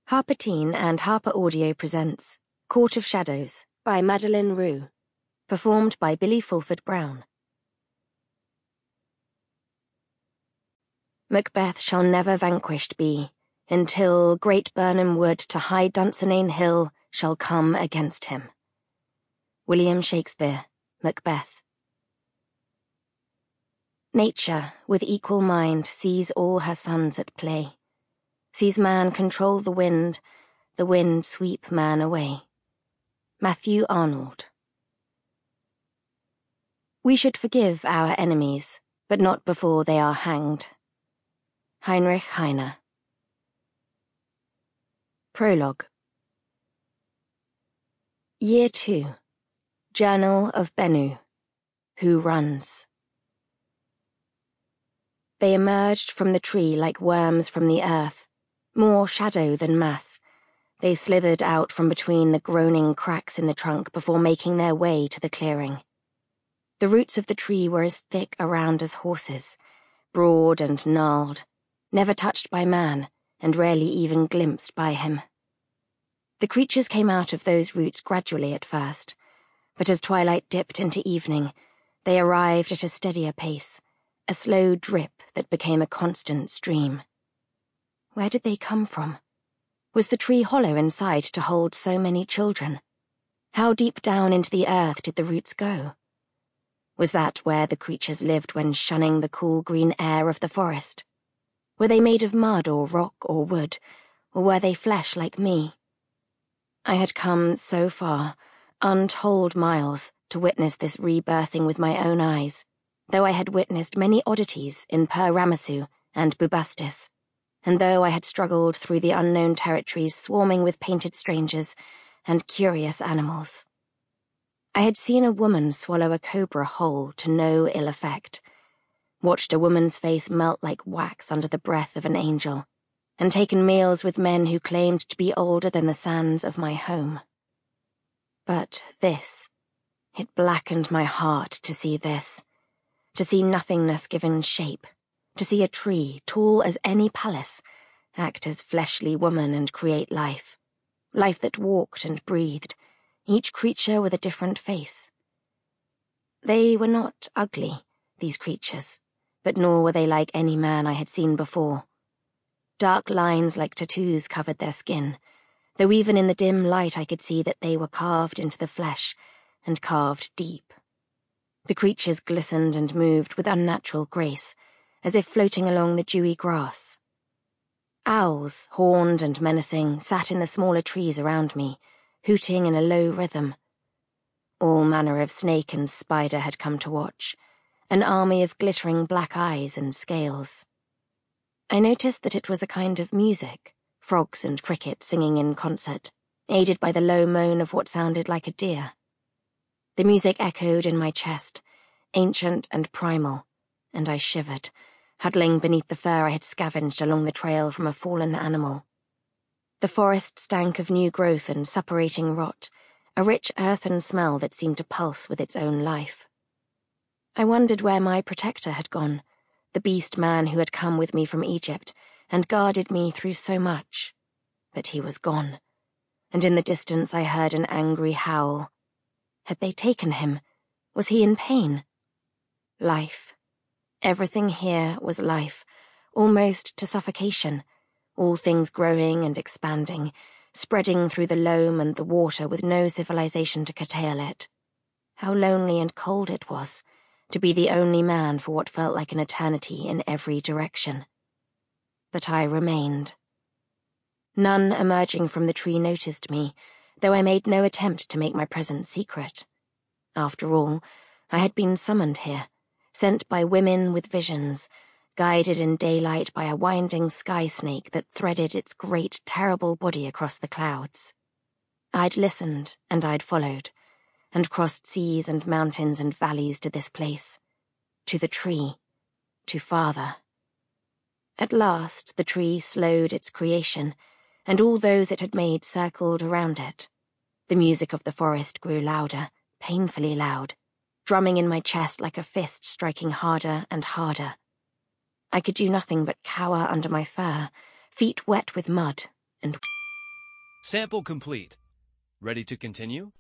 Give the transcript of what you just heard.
Harper Teen and Harper Audio presents Court of Shadows by Madeleine Roux, performed by Billy Fulford Brown. Macbeth shall never vanquished be, until great Birnam wood to high Dunsinane hill shall come against him. William Shakespeare, Macbeth. Nature, with equal mind, sees all her sons at play, sees man control the wind sweep man away. Matthew Arnold. We should forgive our enemies, but not before they are hanged. Heinrich Heine. Prologue. Year 2. Journal of Bennu. Who runs? They emerged from the tree like worms from the earth, more shadow than mass. They slithered out from between the groaning cracks in the trunk before making their way to the clearing. The roots of the tree were as thick around as horses, broad and gnarled, never touched by man, and rarely even glimpsed by him. The creatures came out of those roots gradually at first, but as twilight dipped into evening, they arrived at a steadier pace, a slow drip that became a constant stream. Where did they come from? Was the tree hollow inside to hold so many children? How deep down into the earth did the roots go? Was that where the creatures lived when shunning the cool green air of the forest? Were they made of mud or rock or wood, or were they flesh like me? I had come so far, untold miles, to witness this rebirthing with my own eyes, though I had witnessed many oddities in Per Ramassu and Bubastis, and though I had struggled through the unknown territories swarming with painted strangers and curious animals. I had seen a woman swallow a cobra whole to no ill effect, watched a woman's face melt like wax under the breath of an angel, and taken meals with men who claimed to be older than the sands of my home. But this, it blackened my heart to see this, to see nothingness given shape, to see a tree, tall as any palace, act as fleshly woman and create life, life that walked and breathed, each creature with a different face. They were not ugly, these creatures, but nor were they like any man I had seen before. Dark lines like tattoos covered their skin, though even in the dim light I could see that they were carved into the flesh, and carved deep. The creatures glistened and moved with unnatural grace, as if floating along the dewy grass. Owls, horned and menacing, sat in the smaller trees around me, hooting in a low rhythm. All manner of snake and spider had come to watch, an army of glittering black eyes and scales. I noticed that it was a kind of music, frogs and cricket singing in concert, aided by the low moan of what sounded like a deer. The music echoed in my chest, ancient and primal, and I shivered, huddling beneath the fur I had scavenged along the trail from a fallen animal. The forest stank of new growth and suppurating rot, a rich earthen smell that seemed to pulse with its own life. I wondered where my protector had gone, the beast man who had come with me from Egypt and guarded me through so much. But he was gone, and in the distance I heard an angry howl. Had they taken him? Was he in pain? Life. Everything here was life, almost to suffocation, all things growing and expanding, spreading through the loam and the water with no civilization to curtail it. How lonely and cold it was, to be the only man for what felt like an eternity in every direction. But I remained. None emerging from the tree noticed me, though I made no attempt to make my presence secret. After all, I had been summoned here, sent by women with visions, guided in daylight by a winding sky snake that threaded its great, terrible body across the clouds. I'd listened and I'd followed, and crossed seas and mountains and valleys to this place, to the tree, to Father. At last the tree slowed its creation, and all those it had made circled around it. The music of the forest grew louder, painfully loud, drumming in my chest like a fist striking harder and harder. I could do nothing but cower under my fur, feet wet with mud, and Sample complete. Ready to continue?